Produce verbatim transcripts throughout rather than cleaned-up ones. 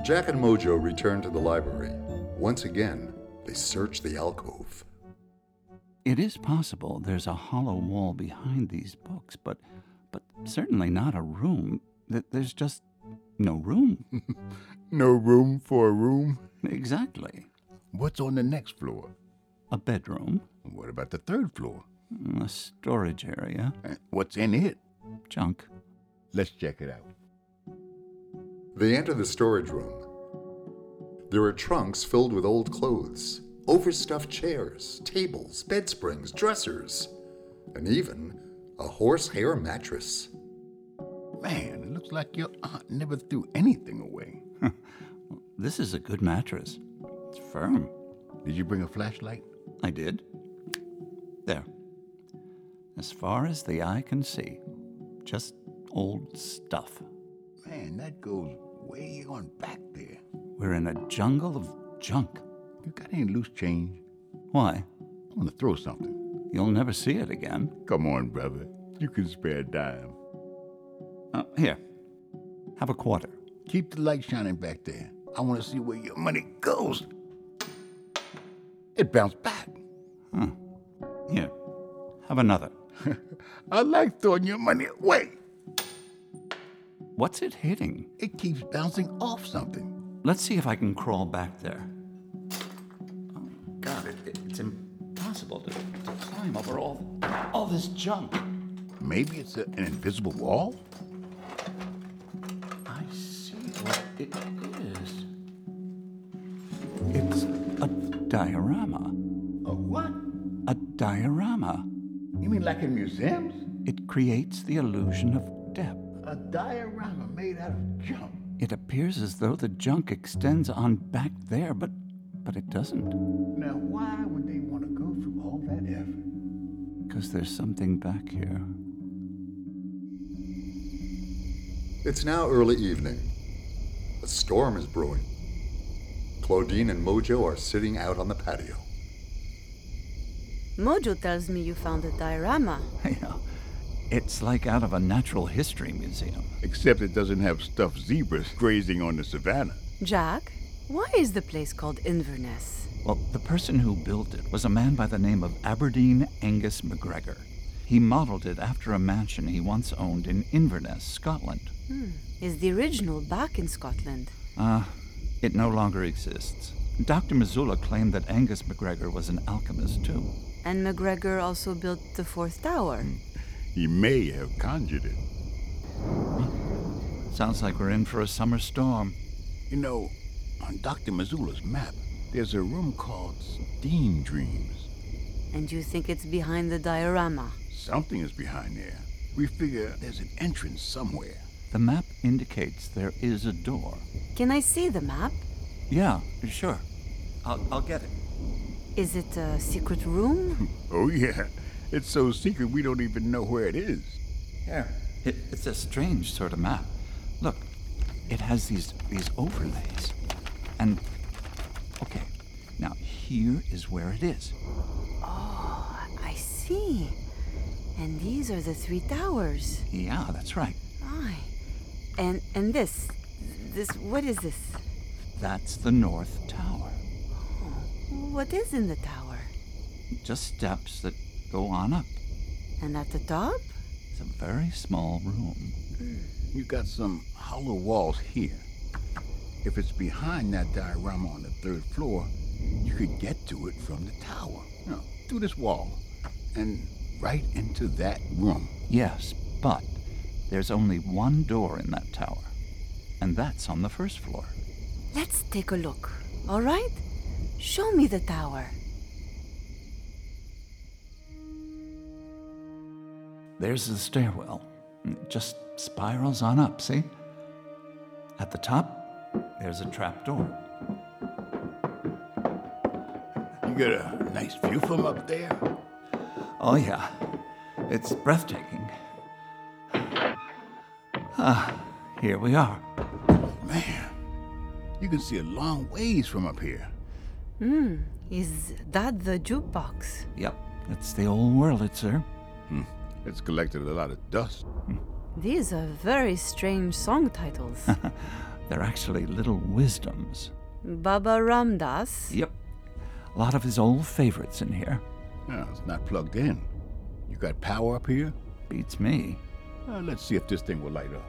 Jack and Mojo return to the library. Once again, they search the alcove. It is possible there's a hollow wall behind these books, but but certainly not a room. There's just no room. No room for a room? Exactly. What's on the next floor? A bedroom. What about the third floor? A storage area. What's in it? Junk. Let's check it out. They enter the storage room. There are trunks filled with old clothes, overstuffed chairs, tables, bed springs, dressers, and even a horsehair mattress. Man, it looks like your aunt never threw anything away. This is a good mattress. It's firm. Did you bring a flashlight? I did. There. As far as the eye can see, just old stuff. Man, that goes way on back there. We're in a jungle of junk. You got any loose change? Why? I want to throw something. You'll never see it again. Come on, brother. You can spare a dime. Uh, here. Have a quarter. Keep the light shining back there. I want to see where your money goes. It bounced back. Huh. Here. Have another. I like throwing your money away. What's it hitting? It keeps bouncing off something. Let's see if I can crawl back there. Oh, God, it, it, it's impossible to, to climb over all, all this junk. Maybe it's a, an invisible wall? I see what it is. It's a diorama. A what? A diorama. You mean like in museums? It creates the illusion of depth. A diorama made out of junk. It appears as though the junk extends on back there, but but it doesn't. Now, why would they want to go through all that effort? Because there's something back here. It's now early evening. A storm is brewing. Claudine and Mojo are sitting out on the patio. Mojo tells me you found a diorama. Yeah. It's like out of a natural history museum. Except it doesn't have stuffed zebras grazing on the savannah. Jack, why is the place called Inverness? Well, the person who built it was a man by the name of Aberdeen Angus MacGregor. He modeled it after a mansion he once owned in Inverness, Scotland. Hmm. Is the original back in Scotland? Ah, uh, it no longer exists. Doctor Missoula claimed that Angus MacGregor was an alchemist, too. And MacGregor also built the fourth tower. He may have conjured it. Sounds like we're in for a summer storm. You know, on Doctor Missoula's map, there's a room called Steam Dreams. And you think it's behind the diorama? Something is behind there. We figure there's an entrance somewhere. The map indicates there is a door. Can I see the map? Yeah, sure. I'll, I'll get it. Is it a secret room? Oh, yeah. It's so secret we don't even know where it is. Here. It, it's a strange sort of map. Look, it has these these overlays. And, okay, now here is where it is. Oh, I see. And these are the three towers. Yeah, that's right. Aye. And, and this, this, what is this? That's the North Tower. Oh, what is in the tower? Just steps that go on up. And at the top? It's a very small room. You got some hollow walls here. If it's behind that diorama on the third floor, you could get to it from the tower. You know, through this wall. And right into that room. Yes, but there's only one door in that tower. And that's on the first floor. Let's take a look, all right? Show me the tower. There's the stairwell. It just spirals on up, see? At the top, there's a trap door. You got a nice view from up there? Oh, yeah. It's breathtaking. Ah, here we are. Man, you can see a long ways from up here. Hmm, is that the jukebox? Yep, it's the old Wurlitzer. Hmm. It's collected a lot of dust. These are very strange song titles. They're actually little wisdoms. Baba Ramdas? Yep. A lot of his old favorites in here. No, it's not plugged in. You got power up here? Beats me. Uh, let's see if this thing will light up.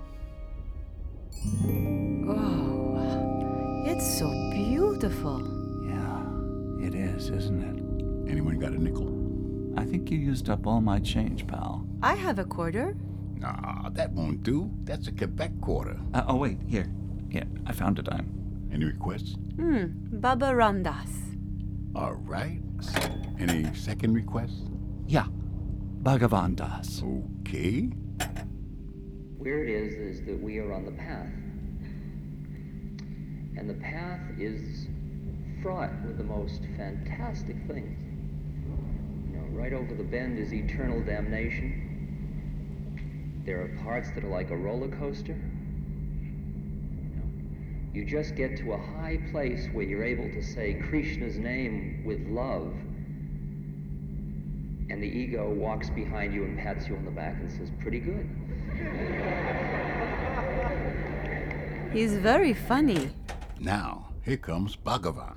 Oh, it's so beautiful. Yeah, it is, isn't it? Anyone got a nickel? I think you used up all my change, pal. I have a quarter. Nah, that won't do. That's a Quebec quarter. Uh, oh, wait, here. Here, I found a dime. Any requests? Hmm, Baba Ramdas. All right. Any second requests? Yeah, Bhagavan Das. Okay. Where it is is that we are on the path. And the path is fraught with the most fantastic things. You know, right over the bend is eternal damnation. There are parts that are like a roller coaster. You know, you just get to a high place where you're able to say Krishna's name with love, and the ego walks behind you and pats you on the back and says, pretty good. He's very funny. Now, here comes Bhagavan.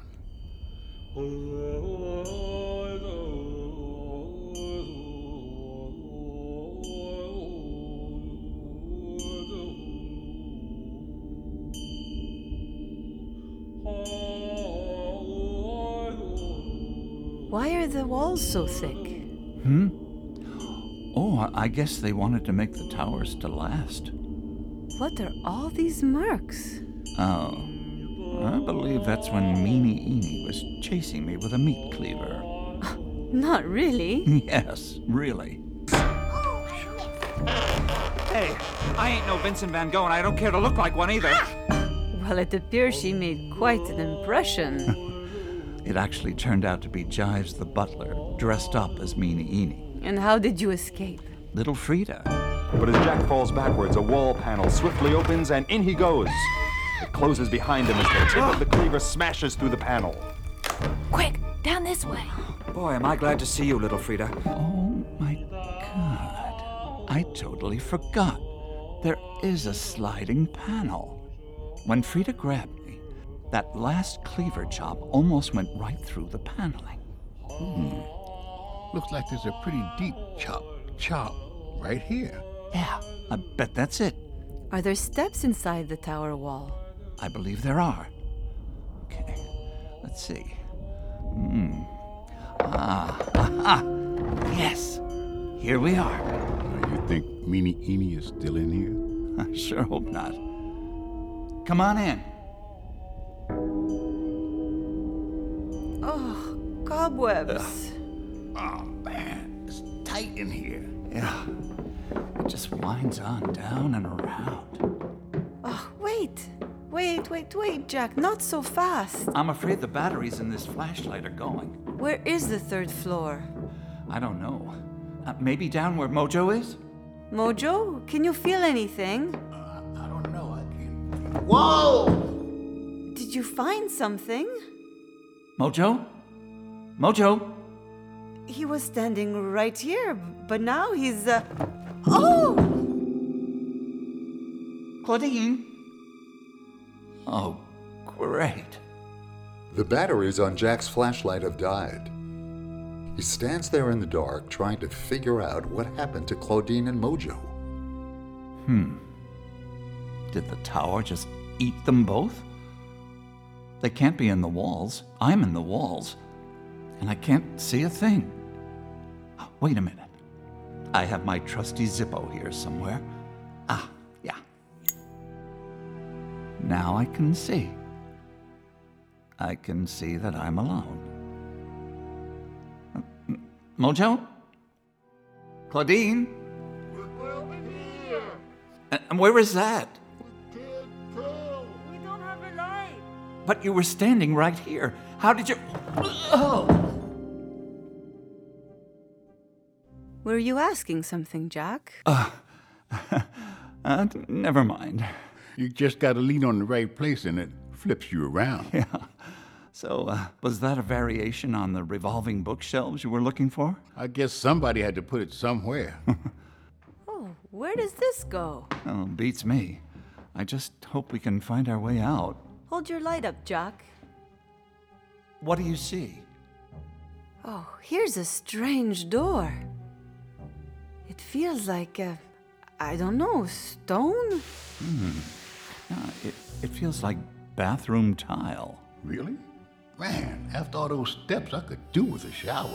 Why are the walls so thick? Hmm? Oh, I guess they wanted to make the towers to last. What are all these marks? Oh, I believe that's when Meanie Eenie was chasing me with a meat cleaver. Not really. Yes, really. Hey, I ain't no Vincent Van Gogh, and I don't care to look like one either. Well, it appears she made quite an impression. It actually turned out to be Jives the butler, dressed up as Meanie Eenie. And how did you escape? Little Frida. But as Jack falls backwards, a wall panel swiftly opens and in he goes. It closes behind him as the tip of the cleaver smashes through the panel. Quick, down this way. Boy, am I glad to see you, little Frida. Oh my God. I totally forgot. There is a sliding panel. When Frida grabbed me, that last cleaver chop almost went right through the paneling. Hmm. Looks like there's a pretty deep chop, chop right here. Yeah, I bet that's it. Are there steps inside the tower wall? I believe there are. Okay, let's see. Hmm. Ah, aha! Yes, here we are. Uh, you think Meanie Eenie is still in here? I sure hope not. Come on in. Oh, cobwebs. Oh, man, it's tight in here. Yeah, it just winds on down and around. Oh, wait. Wait, wait, wait, Jack. Not so fast. I'm afraid the batteries in this flashlight are going. Where is the third floor? I don't know. Uh, maybe down where Mojo is? Mojo, can you feel anything? Uh, I don't know. I can't. Whoa! Did you find something? Mojo? Mojo? He was standing right here, but now he's, uh... Oh! Claudine? Oh, great. The batteries on Jack's flashlight have died. He stands there in the dark trying to figure out what happened to Claudine and Mojo. Hmm. Did the tower just eat them both? They can't be in the walls. I'm in the walls. And I can't see a thing. Wait a minute. I have my trusty Zippo here somewhere. Ah, yeah. Now I can see. I can see that I'm alone. Mojo? Claudine? We're over here. And where is that? We can't tell. We don't have a light. But you were standing right here. How did you... Oh! Were you asking something, Jack? Uh, uh, never mind. You just gotta lean on the right place and it flips you around. Yeah. So, uh, was that a variation on the revolving bookshelves you were looking for? I guess somebody had to put it somewhere. Oh, where does this go? Oh, beats me. I just hope we can find our way out. Hold your light up, Jack. What do you see? Oh, here's a strange door. It feels like, uh, I don't know, stone? Hmm. Yeah, it, it feels like bathroom tile. Really? Man, after all those steps, I could do with a shower.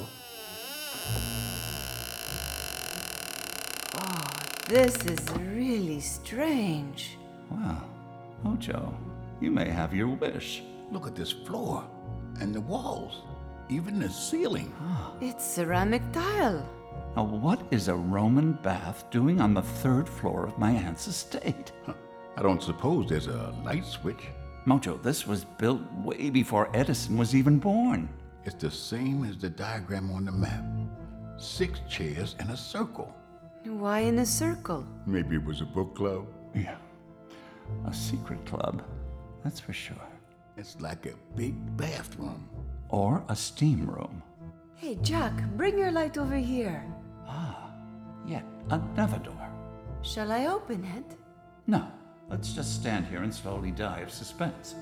Oh, this is really strange. Wow. Mojo, you may have your wish. Look at this floor and the walls, even the ceiling. It's ceramic tile. Now, what is a Roman bath doing on the third floor of my aunt's estate? Huh. I don't suppose there's a light switch. Mojo, this was built way before Edison was even born. It's the same as the diagram on the map. Six chairs in a circle. Why in a circle? Maybe it was a book club. Yeah. A secret club, that's for sure. It's like a big bathroom. Or a steam room. Hey, Jack, bring your light over here. Ah, yet another door. Shall I open it? No, let's just stand here and slowly die of suspense.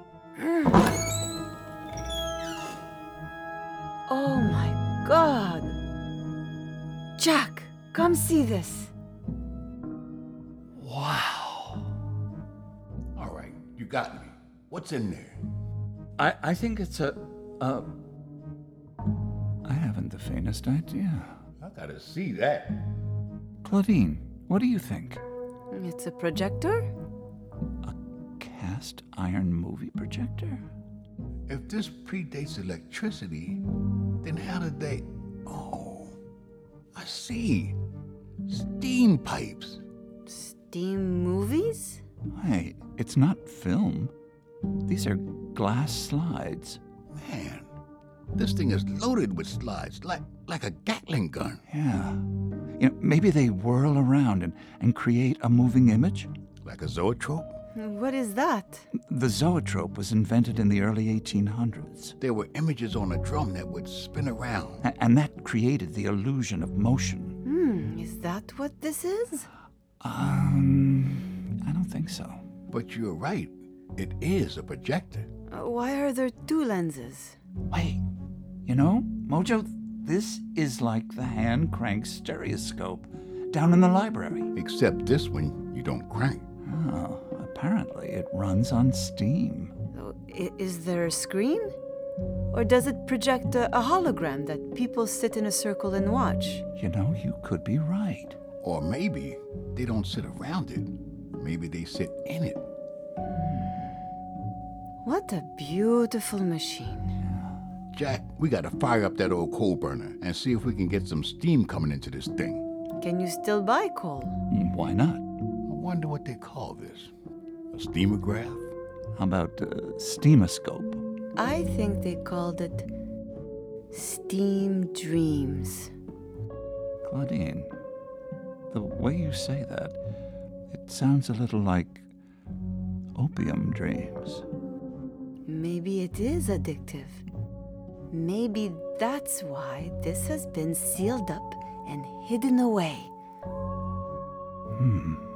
Oh my God! Jack, come see this. Wow. All right, you got me. What's in there? I, I think it's a, a... I haven't the faintest idea. I gotta see that. Claudine, what do you think? It's a projector? A cast iron movie projector? If this predates electricity, then how did they... Oh, I see. Steam pipes. Steam movies? Hey, it's not film. These are glass slides. Man, this thing is loaded with slides, like like a Gatling gun. Yeah. You know, maybe they whirl around and, and create a moving image? Like a zoetrope? What is that? The zoetrope was invented in the early eighteen hundreds. There were images on a drum that would spin around. A- and that created the illusion of motion. Hmm, is that what this is? Um, I don't think so. But you're right. It is a projector. Uh, why are there two lenses? Wait, you know, Mojo, this is like the hand crank stereoscope down in the library. Except this one, you don't crank. Oh, apparently it runs on steam. Oh, i- is there a screen? Or does it project a, a hologram that people sit in a circle and watch? You know, you could be right. Or maybe they don't sit around it. Maybe they sit in it. What a beautiful machine. Jack, we gotta fire up that old coal burner and see if we can get some steam coming into this thing. Can you still buy coal? Why not? I wonder what they call this. A steamograph? How about uh, steamoscope? I think they called it Steam Dreams. Claudine, the way you say that, it sounds a little like opium dreams. Maybe it is addictive. Maybe that's why this has been sealed up and hidden away. Hmm.